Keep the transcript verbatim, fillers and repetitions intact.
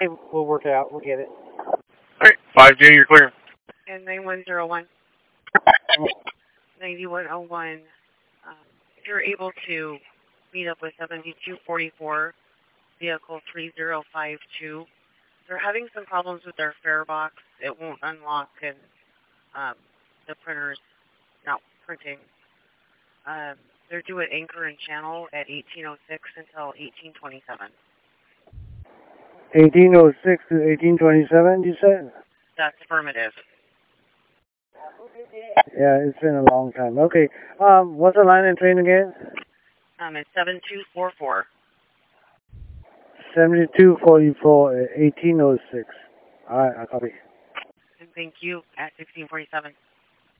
Hey, we'll work it out. We'll get it. All right, five J, you're clear. And nine one zero one, ninety-one oh one, um, if you're able to meet up with seventy-two forty-four, vehicle three zero five two, they're having some problems with their fare box. It won't unlock, and um, the printer's not printing. Um, they're due at Anchor and Channel at eighteen oh six until eighteen twenty-seven. eighteen oh six to eighteen twenty-seven, you said? That's affirmative. Yeah, it's been a long time. Okay, um, what's the line and train again? Um, it's seven two four four. seventy-two forty-four at eighteen oh six. All right, I'll copy. And thank you at sixteen forty-seven.